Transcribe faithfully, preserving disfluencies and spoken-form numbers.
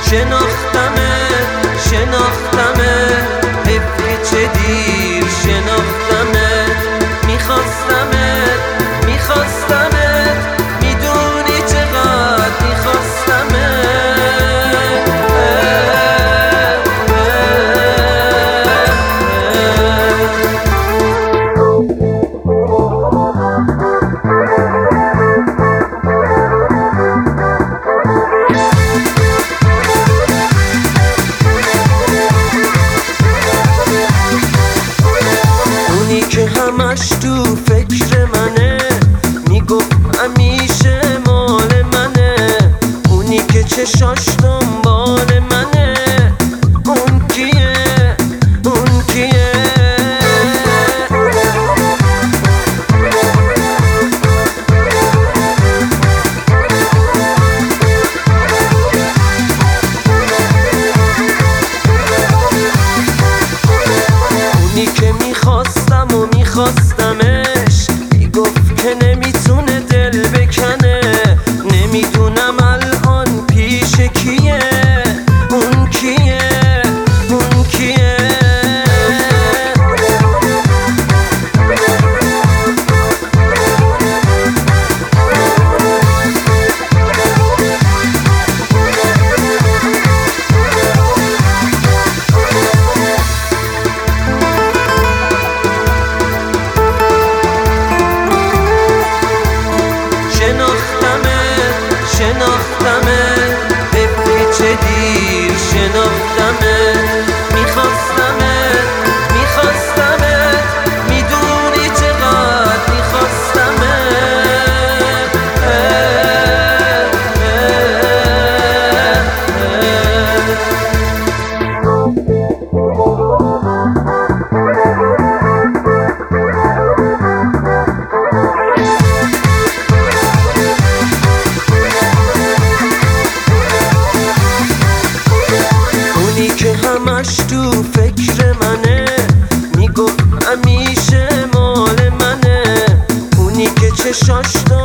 شناختمت شناختمت حیف چه دیر شناختمت میخواستمت میخواستمت میدونی چقدر میخواستمت که همش تو فکر منه میگفت همیشه مال منه اونی که چشاش دنبال منه اون کیه اون کیه اونی که میخواستم و میخواستمش میگفت که نمیتونه دل بکنه نمیدونم الان پیش کیه اون کیه اون کیه شناختمت حیف چه دیر شناختمت میخواستمت میخواستمت میدونی چقدر میخواستمت که همش تو فکر منه میگفت همیشه مال منه اونی که چشاش